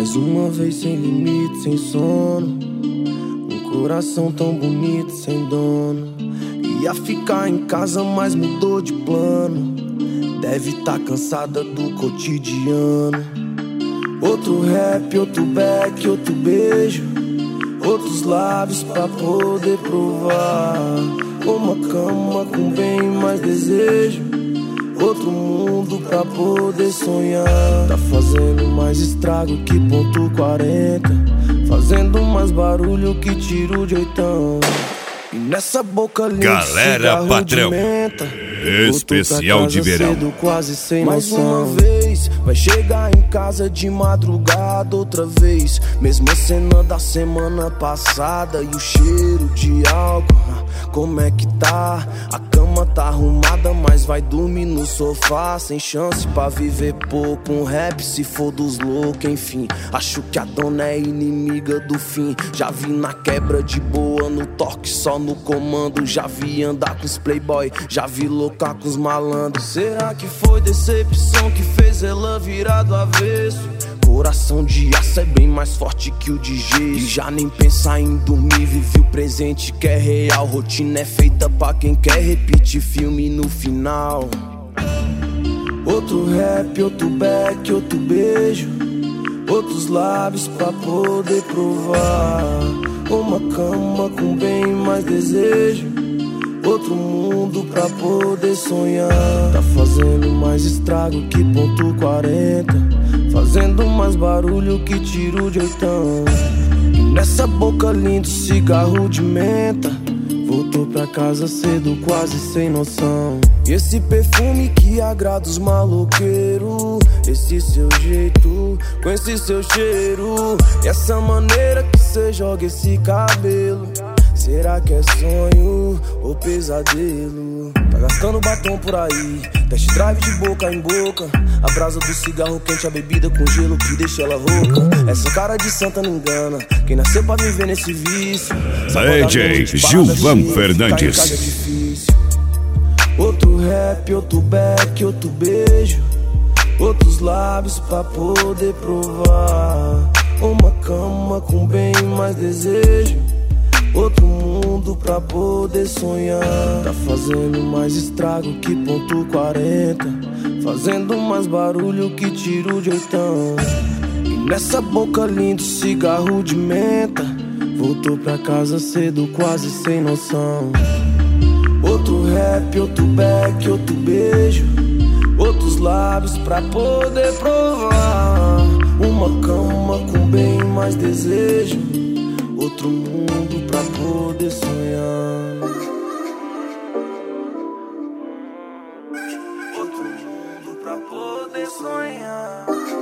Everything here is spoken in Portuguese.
Mais uma vez sem limite, sem sono. Um coração tão bonito, sem dono. Ia ficar em casa, mas mudou de plano. Deve tá cansada do cotidiano. Outro rap, outro back, outro beijo. Outros lábios pra poder provar. Uma cama com bem mais desejo. Outro mundo pra poder sonhar. Tá fazendo mais estrago que ponto 40. Fazendo mais barulho que tiro de oitão. E nessa boca linda, galera patrão, especial de verão. Cedo, quase sem mais noção. Uma vez, vai chegar em casa de madrugada outra vez. Mesma cena da semana passada. E o cheiro de álcool, como é que tá? A cama tá arrumada, mas vai dormir no sofá. Sem chance pra viver pouco. Um rap se for dos loucos, enfim. Acho que a dona é inimiga do fim. Já vi na quebra de boa, no toque só no comando. Já vi andar com os playboy, já vi loucar com os malandros. Será que foi decepção que fez ela virar do avesso? Coração de aço é bem mais forte que o de gesso. E já nem pensar em dormir, vive o presente que é real. Rotina é feita pra quem quer repetir filme no final. Outro rap, outro back, outro beijo. Outros lábios pra poder provar. Uma cama com bem mais desejo. Outro mundo pra poder sonhar. Tá fazendo mais estrago que ponto 40. Fazendo mais barulho que tiro de oitão. E nessa boca lindo, cigarro de menta. Voltou pra casa cedo, quase sem noção. E esse perfume que agrada os maloqueiros. Esse seu jeito, com esse seu cheiro. E essa maneira que cê joga esse cabelo. Será que é sonho ou pesadelo? Tá gastando batom por aí, test drive de boca em boca. A brasa do cigarro quente, a bebida com gelo que deixa ela rouca. Essa cara de santa não engana, quem nasceu pra viver nesse vício. DJ Gilvan Fernandes. Outro rap, outro back, outro beijo. Outros lábios pra poder provar. Uma cama com bem mais desejo. Outro mundo pra poder sonhar. Tá fazendo mais estrago que ponto 40. Fazendo mais barulho que tiro de oitão. E nessa boca linda, cigarro de menta. Voltou pra casa cedo, quase sem noção. Outro rap, outro back, outro beijo. Outros lábios pra poder provar. Uma cama com bem mais desejo. Outro mundo pra poder sonhar. Outro mundo pra poder sonhar.